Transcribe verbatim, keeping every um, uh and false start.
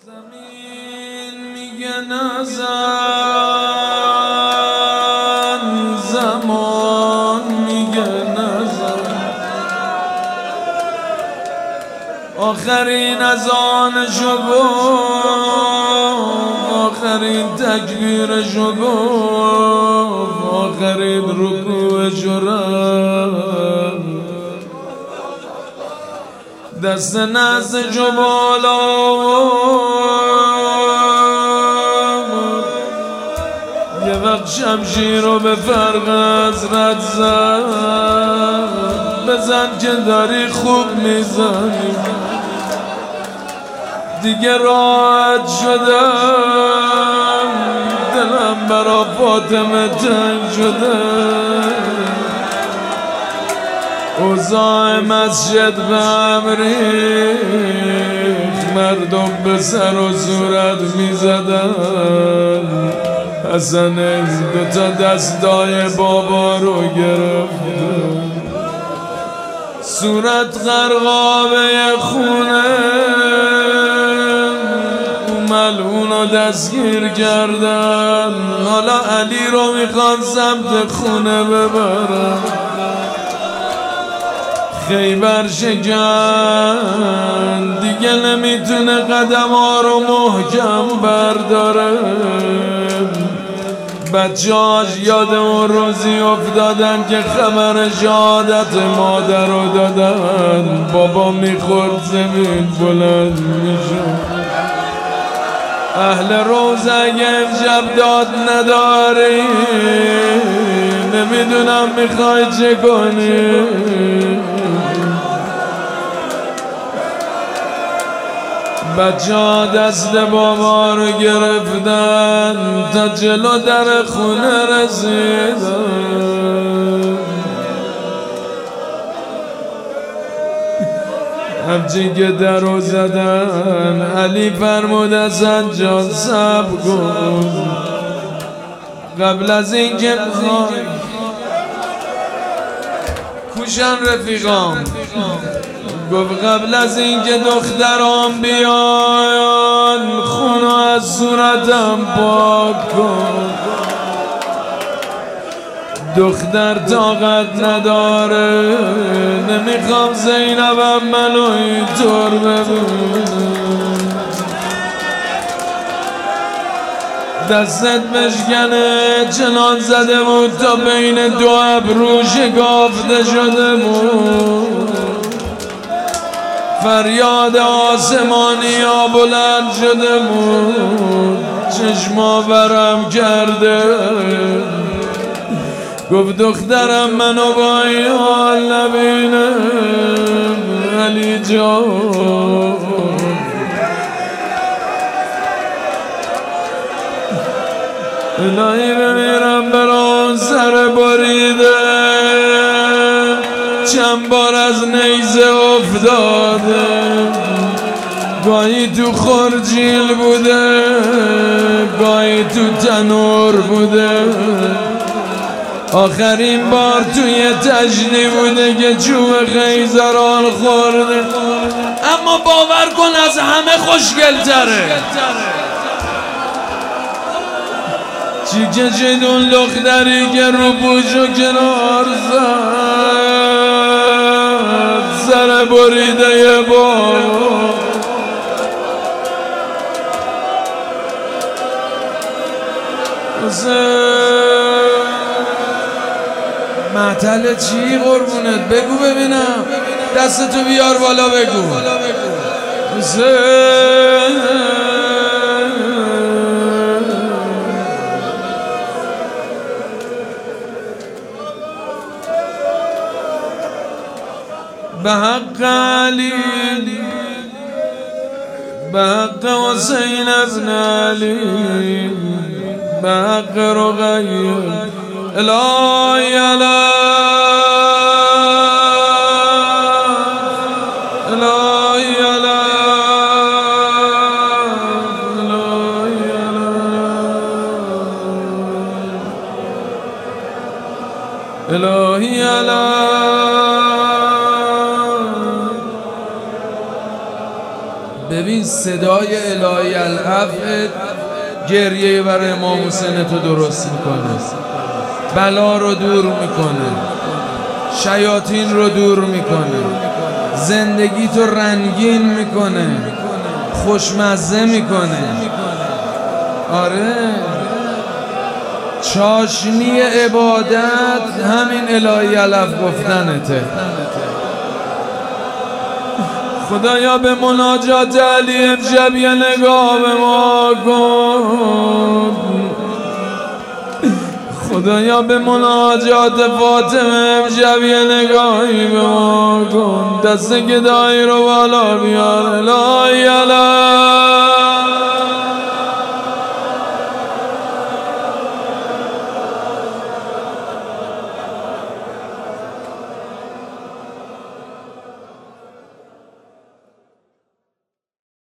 زمین میگه نزن، زمان میگه نزن، آخرین اذانشو گفت، آخرین تکبیرشو گفت، آخرین رکوعشو رفت، دست نزدشو بالا یه وقت شمشیر رو به فرق حضرت زد، بزن که داری خوب میزنی. دیگه راحت شدم، دلم برا فاطمه تنگ شده، اوضاع مسجد به هم ریخت، مردم به سر و صورت میزدن، حسن دوتا دستای بابا رو گرفت، صورت غرقابه خونه، ملعون رو دستگیر کردن، حالا علی رو میخوان سمت خونه ببرن. خیبر شکن دیگه نمیتونه قدم ها رو محکم برداره، بچه هاش یاد اون روزی افتادن که خبر شهادت مادر رو دادن، بابا میخورد زمین بلند میشد. اهل روز اگه امشب داد نداری، نمیدونم میخوای چه کنی. بچه ها دست بابا رو گرفتن تا جلو در خونه رسیدن، همچین که در رو زدن علی فرمود حسن جان صبر کن، قبل از این که کوشن رفیقام، گفت قبل از این که دخترام بیان خونو از صورتم پاک کن، دختر طاقت نداره، نمیخوام زینبم منو اینطور ببینم، دستت بشکنه چنان زده بود تا بین دو ابرو شکافته شده بود، فریاد آسمانی ها بلند شده بود، چشما برم کرده، گفت دخترم منو با این حال نبینه علی جان. الهی بمیرم بران سر بریده، چند بار از نیزه افتاده، گاهی تو خرجیل بوده، گاهی تو تنور بوده، آخرین بار توی تجلی بوده که چوب خیزران خورده، اما باور کن از همه خوشگل تره. چی کشید اون دختری که رو پوشو کنار زد، سر بریده یه بابا، معطل چی قربونت؟ بگو ببینم، دستتو بیار بالا بگو. به حق علی، به حق حسین ابن علی، به حق رقیه الهی علی، الهی علی، الهی علی، الهی علی. ببین صدای الهی العفو گریه برای امام حسین تو درست میکنه، بلا رو دور میکنه، شیاطین رو دور میکنه، زندگی تو رنگین میکنه، خوشمزه میکنه. آره چاشنی عبادت همین الهی علف گفتنته. خدایا به مناجات علی امشب یه نگاه به ما کن. خدایا به مناجات فاطمه امشب یه نگاهی به ما کن. دست گدایی رو بالا بیار الهی